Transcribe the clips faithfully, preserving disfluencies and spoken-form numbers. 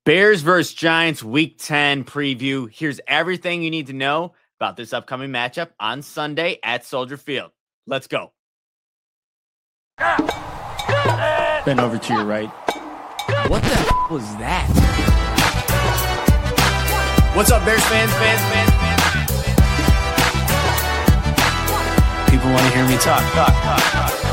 Bears versus Giants Week ten preview. Here's everything you need to know about this upcoming matchup on Sunday at Soldier Field. Let's go. Bend over to your right. What the f- was that? What's up, Bears fans, fans, fans, fans? People want to hear me talk, talk, talk, talk, talk.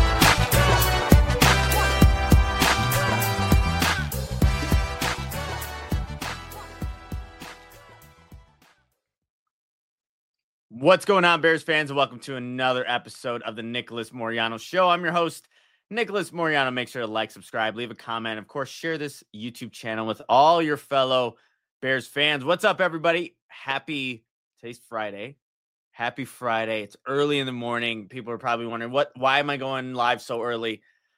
What's going on, Bears fans, and welcome to another episode of the Nicholas Moreano Show. I'm your host, Nicholas Moreano. Make sure to like, subscribe, leave a comment. Of course, share this YouTube channel with all your fellow Bears fans. What's up, everybody? Happy, today's Friday. Happy Friday. It's early in the morning. People are probably wondering, what? why am I going live so early?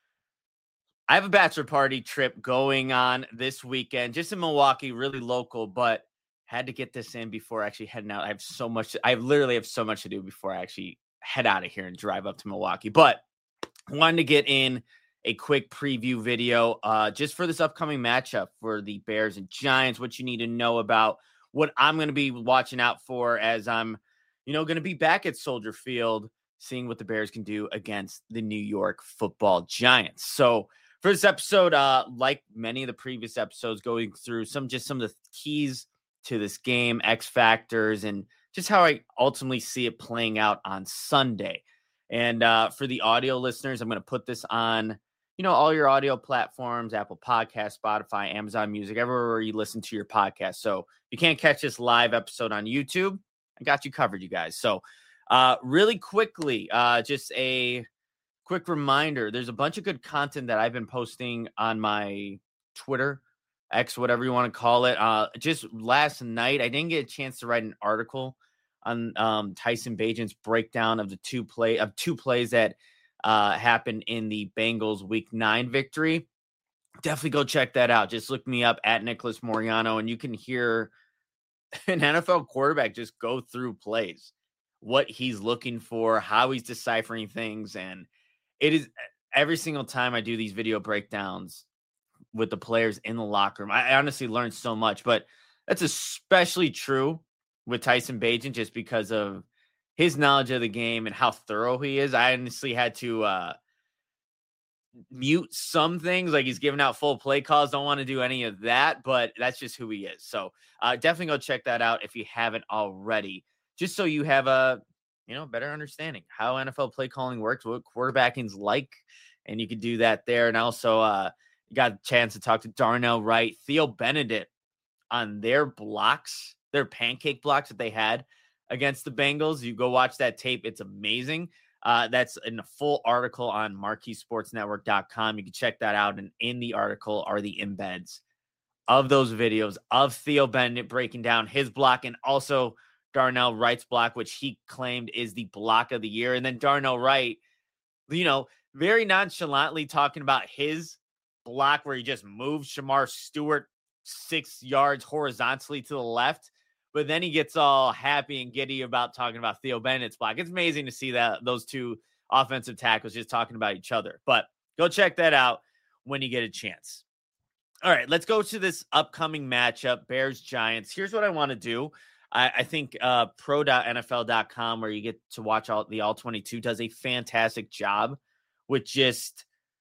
I have a bachelor party trip going on this weekend, just in Milwaukee, really local, but had to get this in before actually heading out. I have so much. I literally have so much to do before I actually head out of here and drive up to Milwaukee. But I wanted to get in a quick preview video uh, just for this upcoming matchup for the Bears and Giants, what you need to know about what I'm going to be watching out for as I'm, you know, going to be back at Soldier Field, seeing what the Bears can do against the New York Football Giants. So for this episode, uh, like many of the previous episodes, going through some just some of the keys to this game, X factors, and just how I ultimately see it playing out on Sunday. And uh, for the audio listeners, I'm going to put this on, you know, all your audio platforms, Apple Podcasts, Spotify, Amazon Music, everywhere you listen to your podcast. So if you can't catch this live episode on YouTube, I got you covered, you guys. So uh, really quickly, uh, just a quick reminder, there's a bunch of good content that I've been posting on my Twitter, X, whatever you want to call it. Uh, just last night, I didn't get a chance to write an article on um, Tyson Bagent's breakdown of the two play of two plays that uh, happened in the Bengals Week Nine victory. Definitely go check that out. Just look me up at Nicholas Moreano, and you can hear an N F L quarterback just go through plays, what he's looking for, how he's deciphering things, and it is every single time I do these video breakdowns with the players in the locker room, I honestly learned so much, but that's especially true with Tyson Bagent just because of his knowledge of the game and how thorough he is. I honestly had to uh, mute some things, like he's giving out full play calls. Don't want to do any of that, but that's just who he is. So uh, definitely go check that out if you haven't already, just so you have a, you know, better understanding how N F L play calling works, what quarterbacking's like, and you can do that there. And also, uh, you got a chance to talk to Darnell Wright, Theo Benedict on their blocks, their pancake blocks that they had against the Bengals. You go watch that tape. It's amazing. Uh, that's in a full article on marquee sports network dot com. You can check that out. And in the article are the embeds of those videos of Theo Benedict breaking down his block and also Darnell Wright's block, which he claimed is the block of the year. And then Darnell Wright, you know, very nonchalantly talking about his block where he just moved Shamar Stewart six yards horizontally to the left, but then he gets all happy and giddy about talking about Theo Benedict's block. It's amazing to see that those two offensive tackles just talking about each other, but go check that out when you get a chance. All right, let's go to this upcoming matchup, Bears Giants. Here's what I want to do. I, I think uh, pro dot N F L dot com, where you get to watch all the all twenty-two, does a fantastic job with just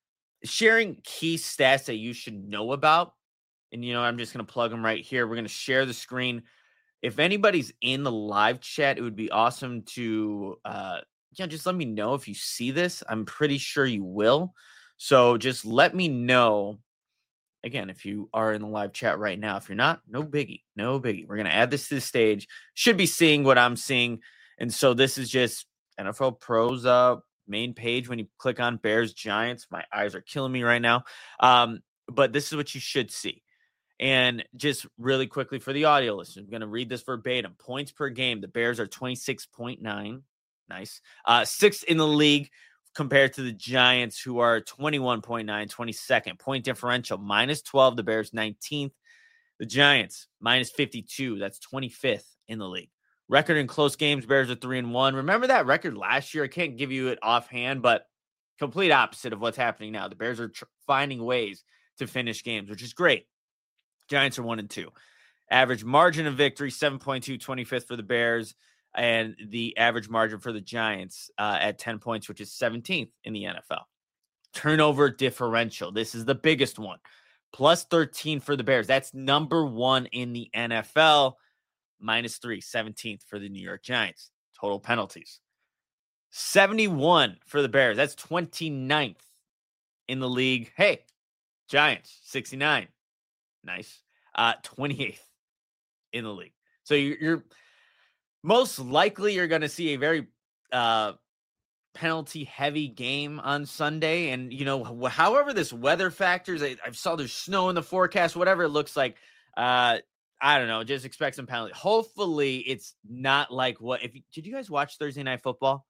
sharing key stats that you should know about. And, you know, I'm just going to plug them right here. We're going to share the screen. If anybody's in the live chat, it would be awesome to, uh, yeah, just let me know if you see this. I'm pretty sure you will. So just let me know. Again, if you are in the live chat right now, if you're not, no biggie, no biggie. We're going to add this to the stage. Should be seeing what I'm seeing. And so this is just N F L Pros uh, main page. When you click on Bears Giants, my eyes are killing me right now. Um, but this is what you should see. And just really quickly for the audio listeners, I'm going to read this verbatim. Points per game, the Bears are twenty-six point nine. Nice. Uh, sixth in the league compared to the Giants, who are twenty-one point nine, twenty-second. Point differential, minus twelve, the Bears nineteenth. The Giants, minus fifty-two. That's twenty-fifth in the league. Record in close games, Bears are three and one. Remember that record last year? I can't give you it offhand, but complete opposite of what's happening now. The Bears are tr- finding ways to finish games, which is great. Giants are one and two. Average margin of victory, seven point two, twenty-fifth for the Bears, and the average margin for the Giants uh, at ten points, which is seventeenth in the N F L. Turnover differential. This is the biggest one. Plus thirteen for the Bears. That's number one in the N F L. Minus three, seventeenth for the New York Giants. Total penalties. seventy-one for the Bears. That's twenty-ninth in the league. Hey, Giants, sixty-nine. Nice. Uh, twenty-eighth in the league. So you're, you're most likely you're going to see a very uh, penalty-heavy game on Sunday. And, you know, however this weather factors, I, I saw there's snow in the forecast, whatever it looks like, uh, I don't know, just expect some penalty. Hopefully it's not like what, if you, did you guys watch Thursday Night Football?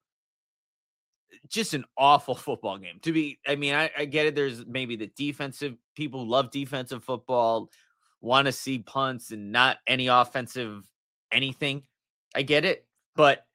Just an awful football game to be. I mean, I, I get it. There's maybe the defensive people who love defensive football, want to see punts and not any offensive anything. I get it. But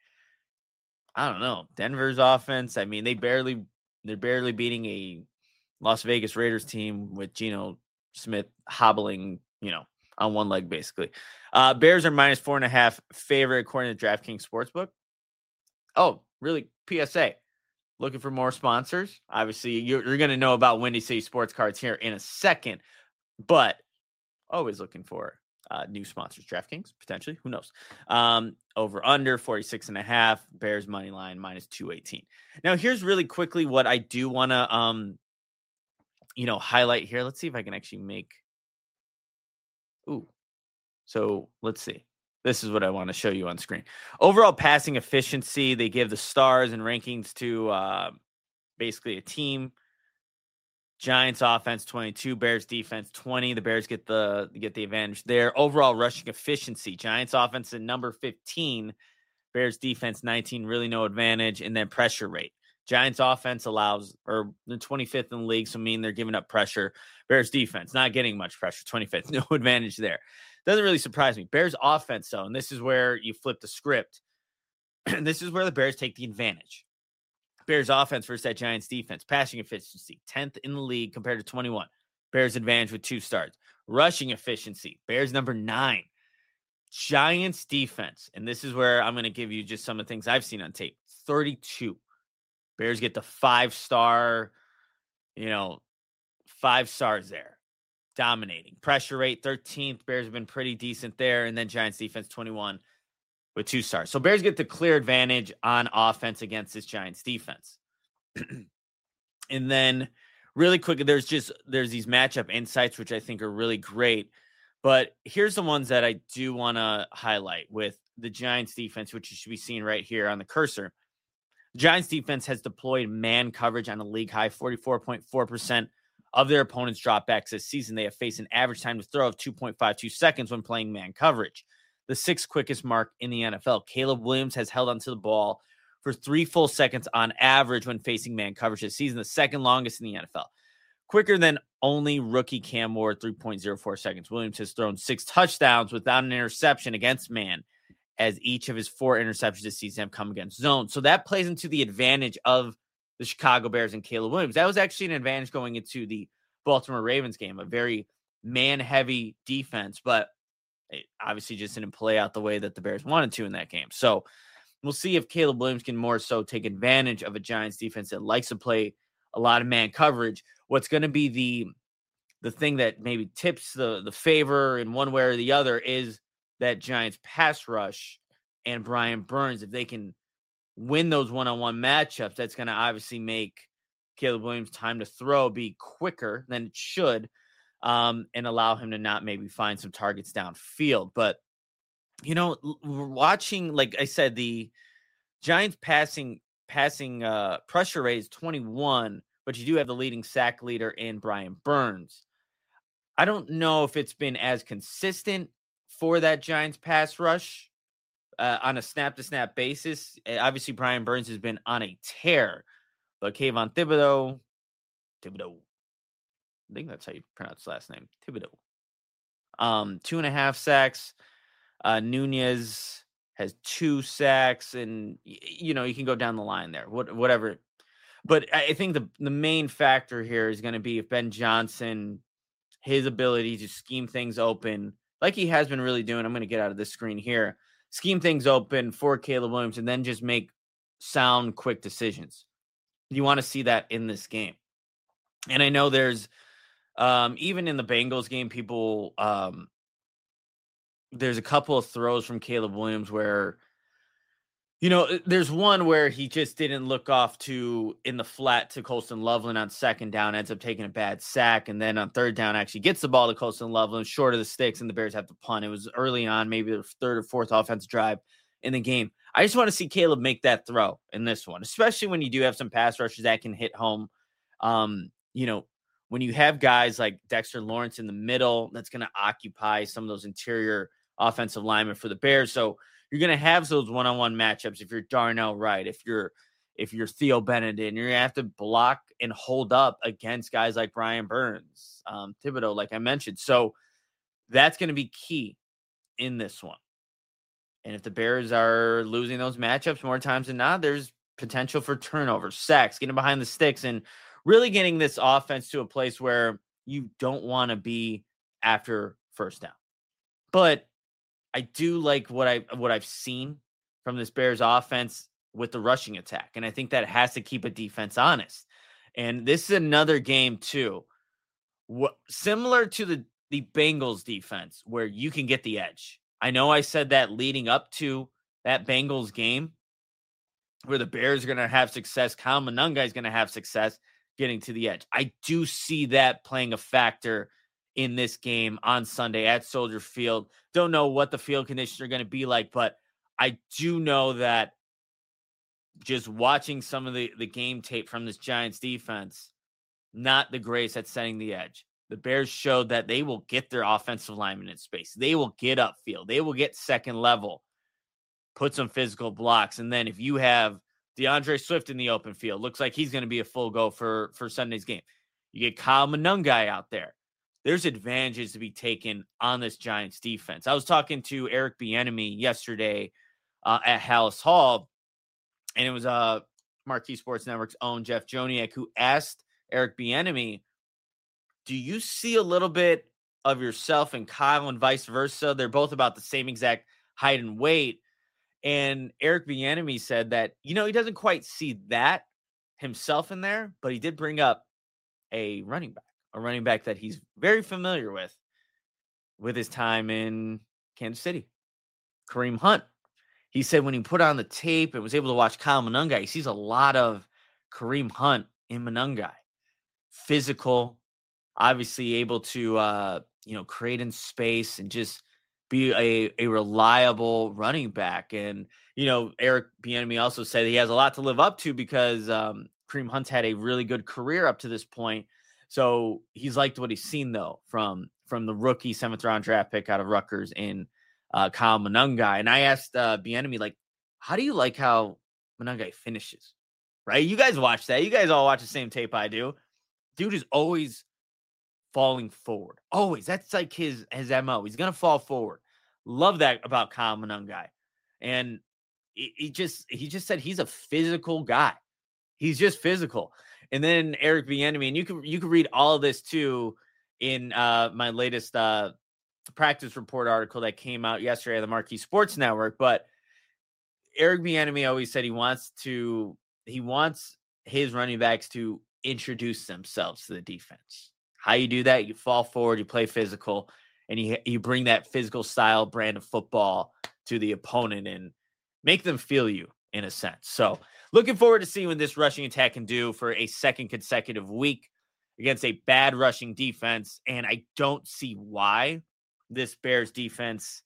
I don't know. Denver's offense, I mean, they barely, they're barely beating a Las Vegas Raiders team with Geno Smith hobbling, you know, on one leg, basically. Uh, Bears are minus four and a half favorite according to DraftKings Sportsbook. Oh, really? P S A. Looking for more sponsors? Obviously, you're, you're going to know about Windy City Sports Cards here in a second, but always looking for uh, new sponsors. DraftKings, potentially. Who knows? Um, over under forty-six and a half. Bears money line minus two eighteen. Now, here's really quickly what I do want to, um, you know, highlight here. Let's see if I can actually make. Ooh. So let's see. This is what I want to show you on screen. Overall passing efficiency, they give the stars and rankings to uh, basically a team. Giants offense twenty-two, Bears defense twenty. The Bears get the get the advantage there. Overall rushing efficiency, Giants offense at number fifteen, Bears defense nineteen, really no advantage. And then pressure rate. Giants offense allows, or the twenty-fifth in the league, so mean they're giving up pressure. Bears defense not getting much pressure, twenty-fifth, no advantage there. Doesn't really surprise me. Bears offense, though, and this is where you flip the script. This is where the Bears take the advantage. Bears offense versus that Giants defense. Passing efficiency, tenth in the league compared to twenty-one. Bears advantage with two starts. Rushing efficiency, Bears number nine. Giants defense, and this is where I'm going to give you just some of the things I've seen on tape. thirty-two. Bears get the five-star, you know, five stars there. Dominating. Pressure rate, thirteenth. Bears have been pretty decent there. And then Giants defense, twenty-one with two stars. So Bears get the clear advantage on offense against this Giants defense. And then really quickly, there's just, there's these matchup insights, which I think are really great. But here's the ones that I do want to highlight with the Giants defense, which you should be seeing right here on the cursor. Giants defense has deployed man coverage on a league high, forty-four point four percent of their opponents' dropbacks this season. They have faced an average time to throw of two point five two seconds when playing man coverage, the sixth quickest mark in the N F L. Caleb Williams has held onto the ball for three full seconds on average when facing man coverage this season, the second longest in the N F L. Quicker than only rookie Cam Ward, three point oh four seconds. Williams has thrown six touchdowns without an interception against man, as each of his four interceptions this season have come against zone. So that plays into the advantage of the Chicago Bears and Caleb Williams. That was actually an advantage going into the Baltimore Ravens game, a very man-heavy defense, but it obviously just didn't play out the way that the Bears wanted to in that game. So we'll see if Caleb Williams can more so take advantage of a Giants defense that likes to play a lot of man coverage. What's going to be the the thing that maybe tips the, the favor in one way or the other is that Giants pass rush and Brian Burns. If they can win those one-on-one matchups, that's going to obviously make Caleb Williams' time to throw be quicker than it should, um, and allow him to not maybe find some targets downfield. But, you know, we're watching, like I said, the Giants passing passing uh, pressure rate is twenty-one, but you do have the leading sack leader in Brian Burns. I don't know if it's been as consistent for that Giants pass rush uh, on a snap-to-snap basis. Obviously, Brian Burns has been on a tear, but Kayvon Thibodeau, Thibodeau, I think that's how you pronounce his last name, Thibodeau. Um, two and a half sacks. Uh, Nunez has two sacks, and you know you can go down the line there. What, whatever. But I think the the main factor here is going to be if Ben Johnson his ability to scheme things open like he has been really doing. I'm going to get out of this screen here. Scheme things open for Caleb Williams and then just make sound, quick decisions. You want to see that in this game. And I know there's, um, even in the Bengals game, people, um, there's a couple of throws from Caleb Williams where, you know, there's one where he just didn't look off to in the flat to Colston Loveland on second down, ends up taking a bad sack. And then on third down, actually gets the ball to Colston Loveland short of the sticks, and the Bears have to punt. It was early on, maybe the third or fourth offensive drive in the game. I just want to see Caleb make that throw in this one, especially when you do have some pass rushers that can hit home. Um, you know, when you have guys like Dexter Lawrence in the middle, that's going to occupy some of those interior offensive linemen for the Bears. So you're going to have those one-on-one matchups. If you're Darnell Wright, if you're if you're Theo Benedict, you're going to have to block and hold up against guys like Brian Burns, um, Thibodeau, like I mentioned. So that's going to be key in this one. And if the Bears are losing those matchups more times than not, there's potential for turnovers, sacks, getting behind the sticks, and really getting this offense to a place where you don't want to be after first down. But I do like what I what I've seen from this Bears offense with the rushing attack, and I think that has to keep a defense honest. And this is another game too, what, similar to the the Bengals defense, where you can get the edge. I know I said that leading up to that Bengals game, where the Bears are going to have success. Kyle Monangai is going to have success getting to the edge. I do see that playing a factor in this game on Sunday at Soldier Field. Don't know what the field conditions are going to be like, but I do know that just watching some of the, the game tape from this Giants defense, not the greatest at setting the edge. The Bears showed that they will get their offensive linemen in space. They will get upfield. They will get second level, put some physical blocks. And then if you have DeAndre Swift in the open field, looks like he's going to be a full go for, for Sunday's game. You get Kyle Monangai out there. There's advantages to be taken on this Giants defense. I was talking to Eric Bieniemy yesterday uh, at Hallis Hall, and it was uh, Marquee Sports Network's own Jeff Joniak who asked Eric Bieniemy, do you see a little bit of yourself in Kyle and vice versa? They're both about the same exact height and weight. And Eric Bieniemy said that, you know, he doesn't quite see that himself in there, but he did bring up a running back. A running back that he's very familiar with, with his time in Kansas City, Kareem Hunt. He said when he put on the tape and was able to watch Kyle Monangai, he sees a lot of Kareem Hunt in Monangai. Physical, obviously able to, uh, you know, create in space and just be a, a reliable running back. And, you know, Eric Bieniemy also said he has a lot to live up to because um, Kareem Hunt's had a really good career up to this point. So he's liked what he's seen, though, from from the rookie seventh round draft pick out of Rutgers in uh, Kyle Monangai. And I asked uh, Bieniemy, like, how do you like how Monangai finishes? Right? You guys watch that. You guys all watch the same tape I do. Dude is always falling forward. Always. That's like his, his M O. He's going to fall forward. Love that about Kyle Monangai. And he, he just he just said he's a physical guy. He's just physical. And then Eric Bieniemy, and you can you can read all of this too in uh, my latest uh, practice report article that came out yesterday on the Marquee Sports Network. But Eric Bieniemy always said he wants to he wants his running backs to introduce themselves to the defense. How you do that? You fall forward, you play physical, and you you bring that physical style brand of football to the opponent and make them feel you in a sense. So looking forward to seeing what this rushing attack can do for a second consecutive week against a bad rushing defense. And I don't see why this Bears defense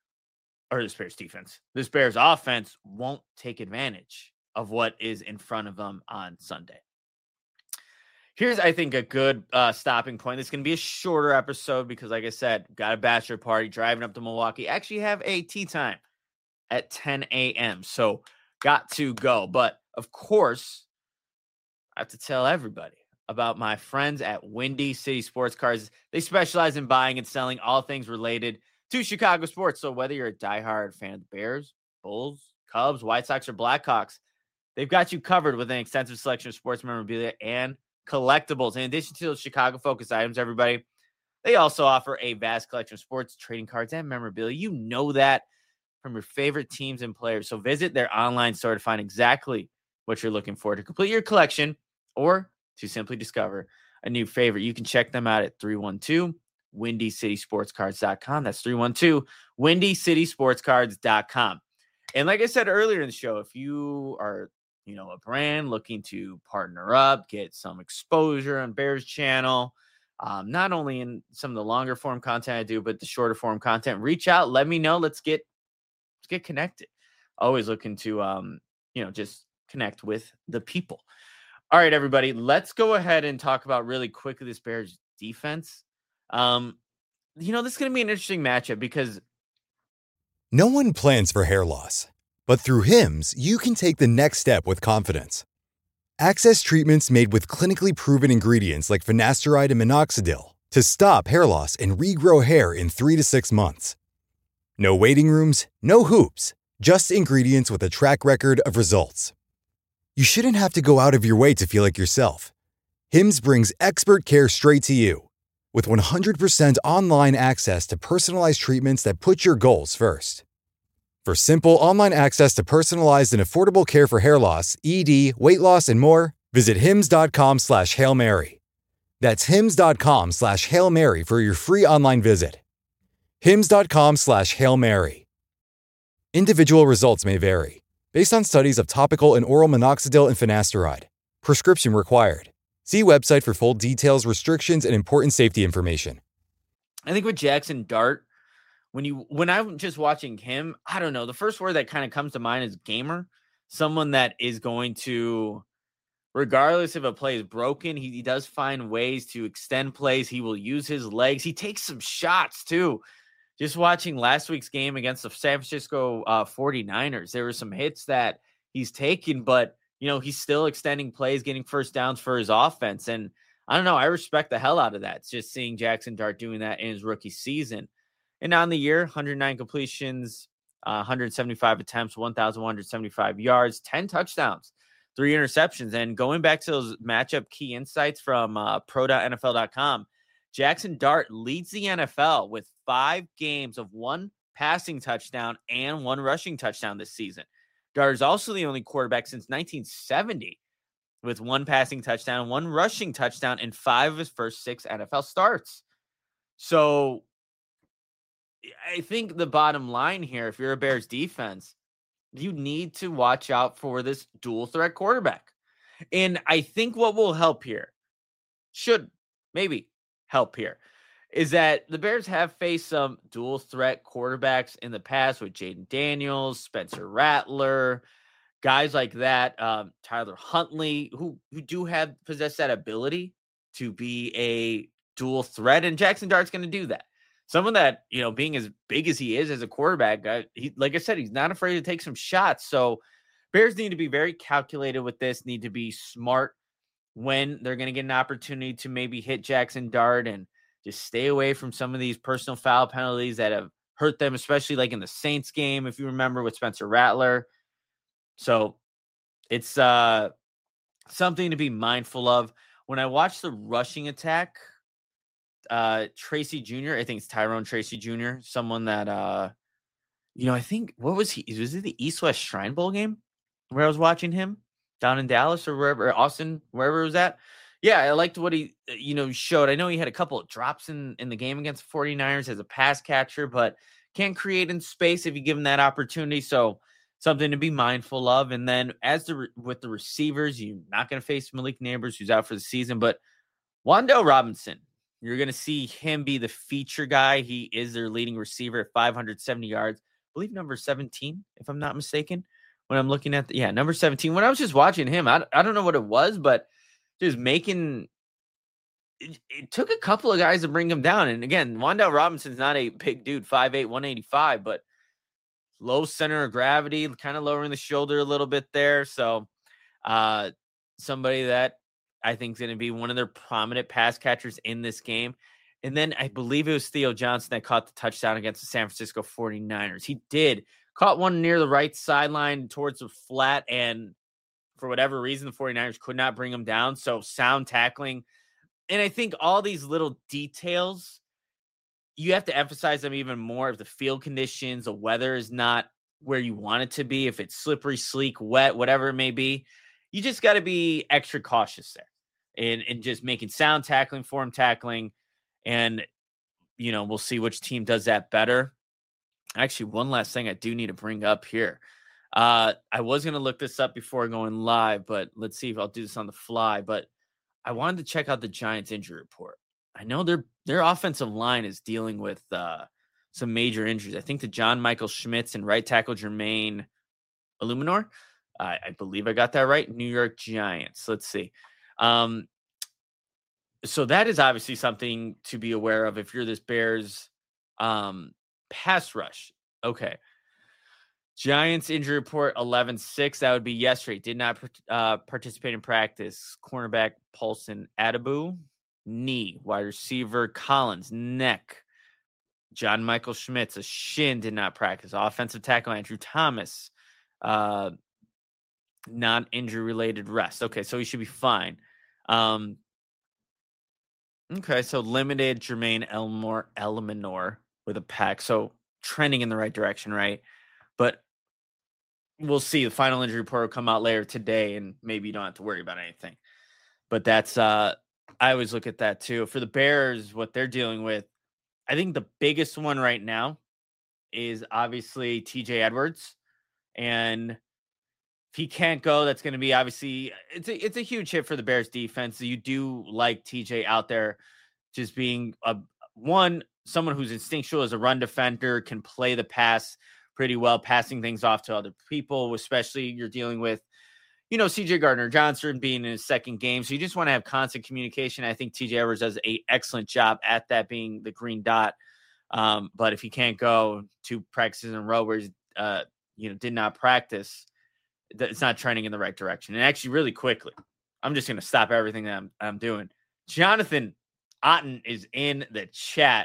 or this Bears defense, this Bears offense won't take advantage of what is in front of them on Sunday. Here's, I think, a good uh, stopping point. This is going to be a shorter episode because, like I said, got a bachelor party, driving up to Milwaukee. Actually have a tea time at ten a.m. So got to go. But, of course, I have to tell everybody about my friends at Windy City Sports Cars. They specialize in buying and selling all things related to Chicago sports. So whether you're a diehard fan of the Bears, Bulls, Cubs, White Sox, or Blackhawks, they've got you covered with an extensive selection of sports memorabilia and collectibles. In addition to those Chicago-focused items, everybody, They also offer a vast collection of sports, trading cards, and memorabilia. You know that from your favorite teams and players. So visit their online store to find exactly what you're looking for to complete your collection or to simply discover a new favorite. You can check them out at three one two windy city sports cards dot com. That's three one two windy city sports cards dot com. And like I said earlier in the show, if you are, you know, a brand looking to partner up, get some exposure on Bears channel, um, not only in some of the longer form content I do, but the shorter form content, reach out, let me know. Let's get, let's get connected. Always looking to, um, you know, just connect with the people. All right, everybody, let's go ahead and talk about really quickly this Bears defense. Um, you know, this is going to be an interesting matchup because no one plans for hair loss, but through Hims, you can take the next step with confidence. Access treatments made with clinically proven ingredients like finasteride and minoxidil to stop hair loss and regrow hair in three to six months. No waiting rooms, no hoops, just ingredients with a track record of results. You shouldn't have to go out of your way to feel like yourself. Hims brings expert care straight to you. With one hundred percent online access to personalized treatments that put your goals first. For simple online access to personalized and affordable care for hair loss, E D, weight loss, and more, visit hims.com slash Hail Mary. That's hims.com slash Hail Mary for your free online visit. hims.com slash Hail Mary. Individual results may vary, based on studies of topical and oral minoxidil and finasteride. Prescription required. See website for full details, restrictions, and important safety information. I think with Jackson Dart, when you when I'm just watching him, I don't know. The first word that kind of comes to mind is gamer. Someone that is going to, regardless if a play is broken, he, he does find ways to extend plays. He will use his legs. He takes some shots too. Just watching last week's game against the San Francisco uh, forty-niners, there were some hits that he's taken, but you know, he's still extending plays, getting first downs for his offense. And I don't know, I respect the hell out of that. It's just seeing Jackson Dart doing that in his rookie season. And on the year, one hundred nine completions, uh, one hundred seventy-five attempts, one thousand one hundred seventy-five yards, ten touchdowns, three interceptions. And going back to those matchup key insights from uh, pro dot N F L dot com, Jackson Dart leads the N F L with five games of one passing touchdown and one rushing touchdown this season. Dart is also the only quarterback since nineteen seventy with one passing touchdown, one rushing touchdown, in five of his first six N F L starts. So I think the bottom line here, if you're a Bears defense, you need to watch out for this dual threat quarterback. And I think what will help here, should maybe help here, is that the Bears have faced some dual threat quarterbacks in the past with Jaden Daniels, Spencer Rattler, guys like that, um, Tyler Huntley, who, who do have possess that ability to be a dual threat. And Jackson Dart's going to do that. Someone that, you know, being as big as he is as a quarterback, uh, he, like I said, he's not afraid to take some shots. So Bears need to be very calculated with this, need to be smart when they're going to get an opportunity to maybe hit Jackson Dart, and just stay away from some of these personal foul penalties that have hurt them, especially like in the Saints game, if you remember, with Spencer Rattler. So it's uh, something to be mindful of. When I watch the rushing attack, uh, Tracy Junior, I think it's Tyrone Tracy Junior, someone that, uh, you know, I think, what was he? Was it the East-West Shrine Bowl game where I was watching him down in Dallas or wherever, or Austin, wherever it was at? Yeah, I liked what he, you know, showed. I know he had a couple of drops in, in the game against the forty-niners as a pass catcher, but can't create in space if you give him that opportunity. So something to be mindful of. And then as the with the receivers, you're not going to face Malik Neighbors, who's out for the season, but Wan'Dale Robinson, you're going to see him be the feature guy. He is their leading receiver at five hundred seventy yards. I believe number seventeen, if I'm not mistaken. When I'm looking at the, yeah, number seventeen. When I was just watching him, I, I don't know what it was, but just making it, it took a couple of guys to bring him down. And again, Wan'Dale Robinson's not a big dude, five eight, one eighty-five, but low center of gravity, kind of lowering the shoulder a little bit there. So uh, somebody that I think is going to be one of their prominent pass catchers in this game. And then I believe it was Theo Johnson that caught the touchdown against the San Francisco forty-niners. He did. Caught one near the right sideline towards the flat, and for whatever reason, the forty-niners could not bring him down. So sound tackling. And I think all these little details you have to emphasize them even more if the field conditions, the weather is not where you want it to be, if it's slippery, sleek, wet, whatever it may be. You just got to be extra cautious there and, and just making sound tackling, form tackling. And, you know, we'll see which team does that better. Actually, one last thing I do need to bring up here. Uh, I was going to look this up before going live, but let's see if I'll do this on the fly. But I wanted to check out the Giants injury report. I know their their offensive line is dealing with uh, some major injuries. I think the John Michael Schmitz and right tackle Jermaine Illuminor. Uh, I believe I got that right. New York Giants. Let's see. Um, so that is obviously something to be aware of if you're this Bears um, pass rush. Okay. Giants injury report eleven six. That would be yesterday. Did not uh, participate in practice. Cornerback Paulson Adabu. Knee. Wide receiver Collins. Neck. John Michael Schmitz. A shin. Did not practice. Offensive tackle Andrew Thomas. Uh, non-injury related rest. Okay, so he should be fine. Um, okay, so limited Jermaine Elmore Elminor with a pack. So trending in the right direction, right? But we'll see. The final injury report will come out later today, and maybe you don't have to worry about anything. But that's uh, I always look at that too. For the Bears, what they're dealing with, I think the biggest one right now is obviously T J Edwards. And if he can't go, that's going to be obviously it's a, it's a huge hit for the Bears defense. You do like T J out there just being a one, someone who's instinctual as a run defender, can play the pass pretty well, passing things off to other people, especially you're dealing with, you know, C J Gardner-Johnson being in his second game. So you just want to have constant communication. I think T J Edwards does an excellent job at that, being the green dot. Um, but if he can't go two practices in a row where he's, uh, you know, did not practice, it's not trending in the right direction. And actually, really quickly, I'm just going to stop everything that I'm, I'm doing. Jonathan Otten is in the chat.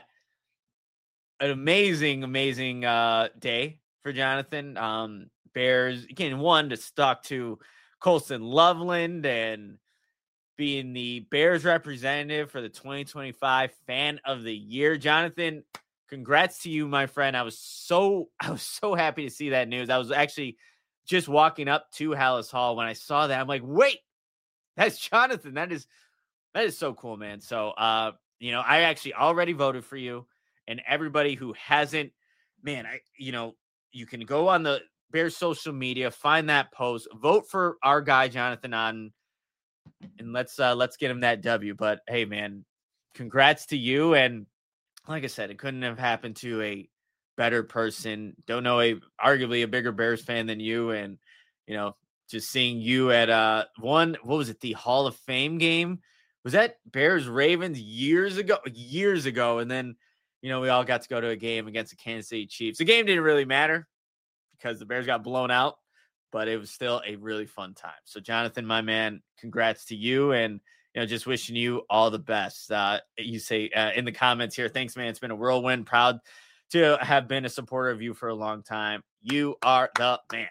An amazing, amazing uh, day for Jonathan. Um, Bears, again, one to stuck to Colston Loveland and being the Bears representative for the twenty twenty-five Fan of the Year. Jonathan, congrats to you, my friend. I was so, I was so happy to see that news. I was actually just walking up to Hallis Hall when I saw that. I'm like, wait, that's Jonathan. That is, that is so cool, man. So, uh, you know, I actually already voted for you, and everybody who hasn't, man, I, you know, you can go on the Bears social media, find that post, vote for our guy, Jonathan Otten, and let's, uh, let's get him that W. But hey, man, congrats to you. And like I said, it couldn't have happened to a better person. Don't know a arguably a bigger Bears fan than you. And, you know, just seeing you at uh one, what was it, the Hall of Fame game? Was that Bears Ravens years ago? Years ago. And then, you know, we all got to go to a game against the Kansas City Chiefs. The game didn't really matter because the Bears got blown out, but it was still a really fun time. So Jonathan, my man, congrats to you, and you know, just wishing you all the best. Uh, you say uh, in the comments here, thanks, man. It's been a whirlwind. Proud to have been a supporter of you for a long time. You are the man.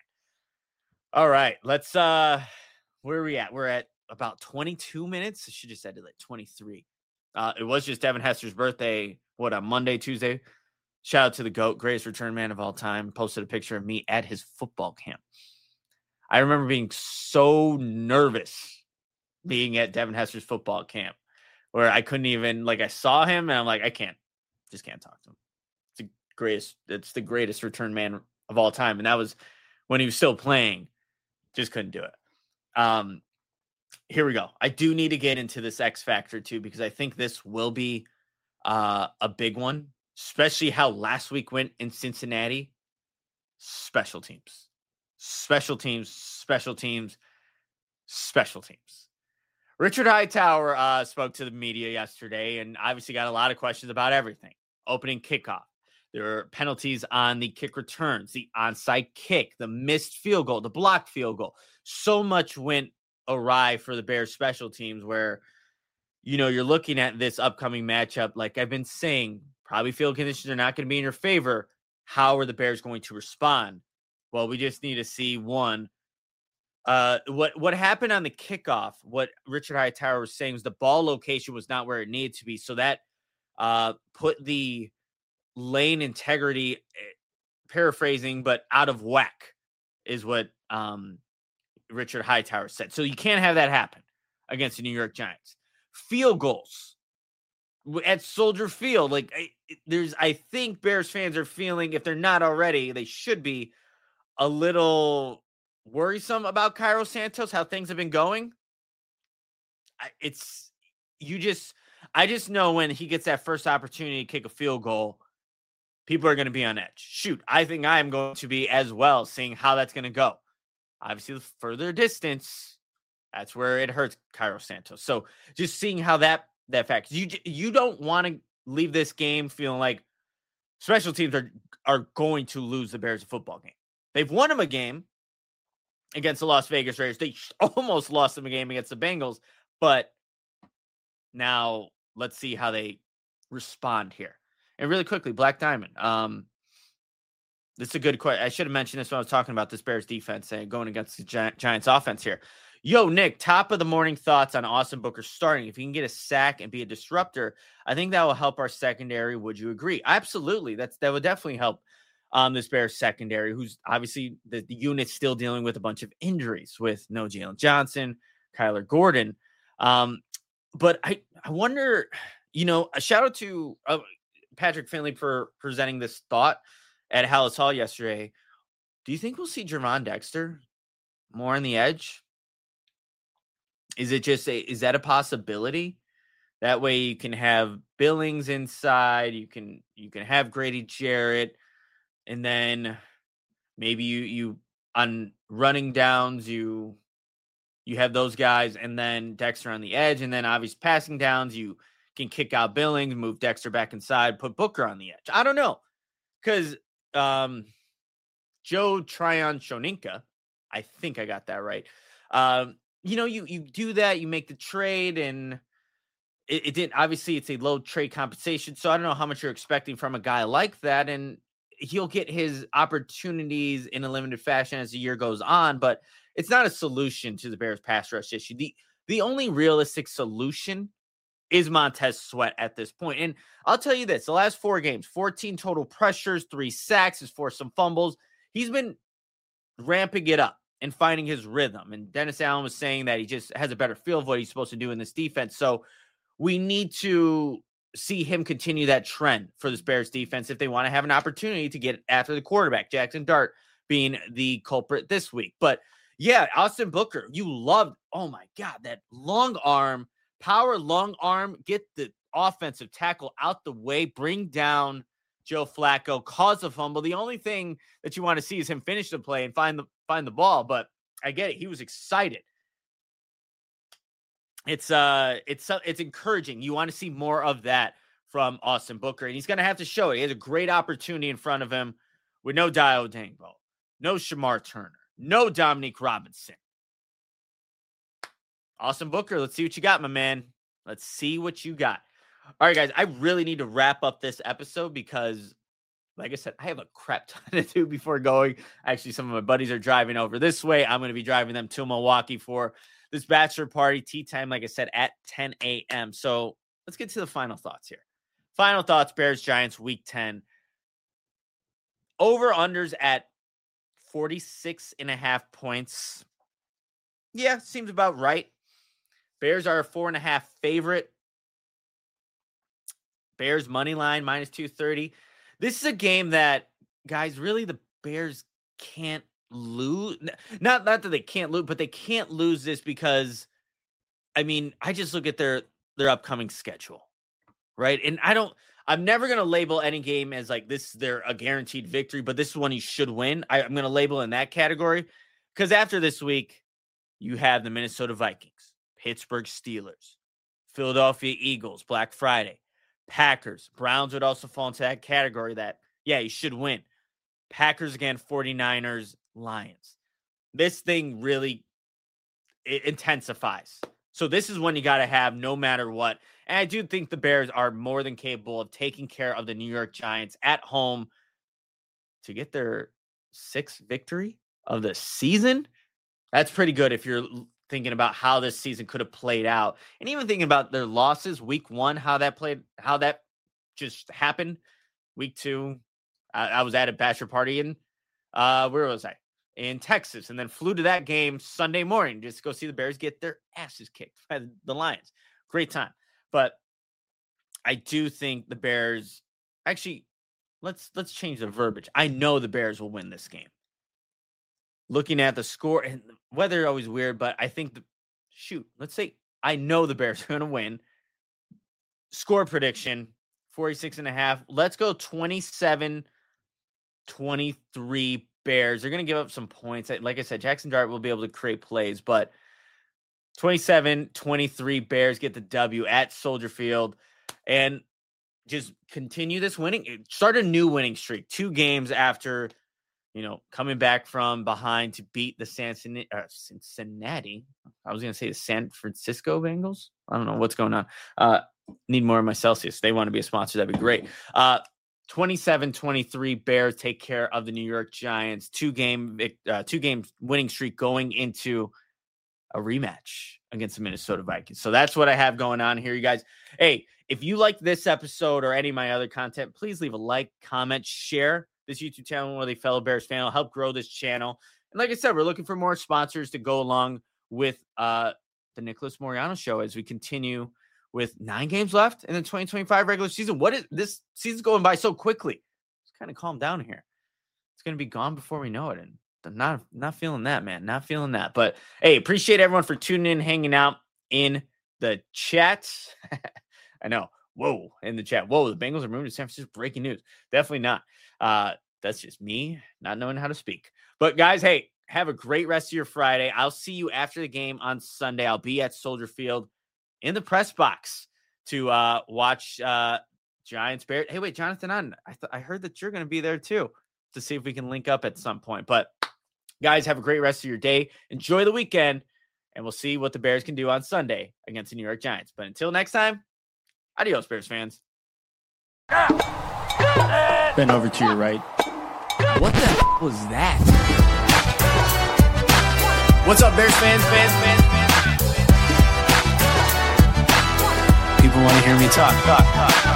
All right, let's, uh, where are we at? We're at about twenty-two minutes. I should just said it like twenty-three. Uh, it was just Devin Hester's birthday, what, on Monday, Tuesday? Shout out to the GOAT, greatest return man of all time. Posted a picture of me at his football camp. I remember being so nervous being at Devin Hester's football camp where I couldn't even, like, I saw him and I'm like, I can't, just can't talk to him. Greatest, it's the greatest return man of all time, and that was when he was still playing. Just couldn't do it. Um, here we go. I do need to get into this X Factor too, because I think this will be uh, a big one, especially how last week went in Cincinnati. Special teams, special teams, special teams, special teams. Richard Hightower uh, spoke to the media yesterday, and obviously got a lot of questions about everything. Opening kickoff. There are penalties on the kick returns, the onside kick, the missed field goal, the blocked field goal. So much went awry for the Bears special teams where, you know, you're looking at this upcoming matchup. Like I've been saying, probably field conditions are not going to be in your favor. How are the Bears going to respond? Well, we just need to see one. Uh, what, what happened on the kickoff, what Richard Hightower was saying was the ball location was not where it needed to be. So that uh, put the lane integrity, paraphrasing, but out of whack is what um, Richard Hightower said. So you can't have that happen against the New York Giants. Field goals at Soldier Field. Like there's, I think Bears fans are feeling, if they're not already, they should be a little worrisome about Cairo Santos, how things have been going. It's, you just, I just know when he gets that first opportunity to kick a field goal, people are going to be on edge. Shoot, I think I am going to be as well, seeing how that's going to go. Obviously, the further distance, that's where it hurts Cairo Santos. So just seeing how that, that fact, you, you don't want to leave this game feeling like special teams are, are going to lose the Bears a football game. They've won them a game against the Las Vegas Raiders. They almost lost them a game against the Bengals, but now let's see how they respond here. And really quickly, Black Diamond. Um, this is a good question. I should have mentioned this when I was talking about this Bears defense and going against the Gi- Giants offense here. Yo, Nick, top of the morning thoughts on Austin Booker starting. If he can get a sack and be a disruptor, I think that will help our secondary. Would you agree? Absolutely. That's that would definitely help um, this Bears secondary, who's obviously the, the unit's still dealing with a bunch of injuries with no Jalen Johnson, Kyler Gordon. Um, but I, I wonder, you know, a shout out to uh, Patrick Finley for presenting this thought at Hallis Hall yesterday. Do you think we'll see Gervon Dexter more on the edge? Is it just a, is that a possibility? That way you can have Billings inside, you can, you can have Grady Jarrett, and then maybe you, you on running downs, you, you have those guys, and then Dexter on the edge, and then obviously passing downs, you can kick out Billings, move Dexter back inside, put Booker on the edge. I don't know. Because um, Joe Tryon Shoninka, I think I got that right. Um, you know, you you do that, you make the trade, and it, it didn't, obviously it's a low trade compensation, so I don't know how much you're expecting from a guy like that, and he'll get his opportunities in a limited fashion as the year goes on, but it's not a solution to the Bears pass rush issue. The, the only realistic solution is Montez Sweat at this point. And I'll tell you this, the last four games, fourteen total pressures, three sacks, has forced some fumbles. He's been ramping it up and finding his rhythm. And Dennis Allen was saying that he just has a better feel of what he's supposed to do in this defense. So we need to see him continue that trend for this Bears defense if they want to have an opportunity to get after the quarterback, Jackson Dart being the culprit this week. But yeah, Austin Booker, you loved, oh my God, that long arm, power long arm, get the offensive tackle out the way, bring down Joe Flacco, cause a fumble. The only thing that you want to see is him finish the play and find the find the ball, but I get it. He was excited. It's uh it's it's encouraging. You want to see more of that from Austin Booker, and he's going to have to show it. He has a great opportunity in front of him with no Dio Dangbo, no Shamar Turner, no Dominique Robinson. Austin Booker, let's see what you got, my man. Let's see what you got. All right, guys, I really need to wrap up this episode because, like I said, I have a crap ton to do before going. Actually, some of my buddies are driving over this way. I'm going to be driving them to Milwaukee for this bachelor party. Tea time, like I said, at ten a.m. So let's get to the final thoughts here. Final thoughts, Bears Giants week ten. Over-unders at forty-six and a half points. Yeah, seems about right. Bears are a four and a half favorite. Bears money line minus two thirty. This is a game that, guys, really the Bears can't lose. Not, not that they can't lose, but they can't lose this because, I mean, I just look at their, their upcoming schedule, right? And I don't, I'm never going to label any game as like this, they're a guaranteed victory, but this is one you should win. I, I'm going to label in that category because after this week, you have the Minnesota Vikings, Pittsburgh Steelers, Philadelphia Eagles, Black Friday, Packers, Browns would also fall into that category that, yeah, you should win. Packers again, 49ers, Lions. This thing really it intensifies. So this is one you got to have no matter what. And I do think the Bears are more than capable of taking care of the New York Giants at home to get their sixth victory of the season. That's pretty good if you're thinking about how this season could have played out. And even thinking about their losses, week one, how that played, how that just happened. week two, I, I was at a bachelor party in, uh, where was I? In Texas, and then flew to that game Sunday morning just to go see the Bears get their asses kicked by the Lions. Great time. But I do think the Bears, actually, let's let's change the verbiage. I know the Bears will win this game. Looking at the score, and weather always weird, but I think the shoot, let's say I know the Bears are going to win. Score prediction, forty-six and a half. Let's go twenty-seven twenty-three Bears. They're going to give up some points. Like I said, Jackson Dart will be able to create plays, but twenty-seven twenty-three Bears get the W at Soldier Field and just continue this winning, start a new winning streak. Two games after, you know, coming back from behind to beat the Cincinnati, uh, Cincinnati. I was going to say the San Francisco Bengals. I don't know what's going on. Uh, need more of my Celsius. They want to be a sponsor. That'd be great. Uh, twenty-seven twenty-three Bears take care of the New York Giants. Two game, uh, two game winning streak going into a rematch against the Minnesota Vikings. So that's what I have going on here, you guys. Hey, if you like this episode or any of my other content, please leave a like, comment, share this YouTube channel with a fellow Bears fan. It'll help grow this channel. And like I said, we're looking for more sponsors to go along with uh, the Nicholas Moreano Show as we continue with nine games left in the twenty twenty-five regular season. What is this season's going by so quickly? Let's kind of calm down here. It's going to be gone before we know it. And I'm not, not feeling that, man. Not feeling that. But hey, appreciate everyone for tuning in, hanging out in the chat. I know. Whoa, in the chat. Whoa, the Bengals are moving to San Francisco. Breaking news. Definitely not. Uh, that's just me not knowing how to speak. But guys, hey, have a great rest of your Friday. I'll see you after the game on Sunday. I'll be at Soldier Field in the press box to uh, watch uh, Giants Bears. Hey, wait, Jonathan, on. I th- I heard that you're going to be there too to see if we can link up at some point. But guys, have a great rest of your day. Enjoy the weekend, and we'll see what the Bears can do on Sunday against the New York Giants. But until next time, adios, Bears fans. Bend over to your right. What the f- was that? What's up, Bears fans, fans, fans, fans, fans, fans? People want to hear me talk. talk, talk, talk.